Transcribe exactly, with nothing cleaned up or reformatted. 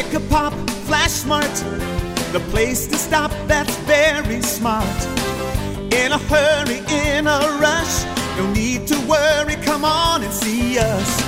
Pick a pop, Flash Smart, the place to stop that's very smart. In a hurry, in a rush, no need to worry, come on and see us.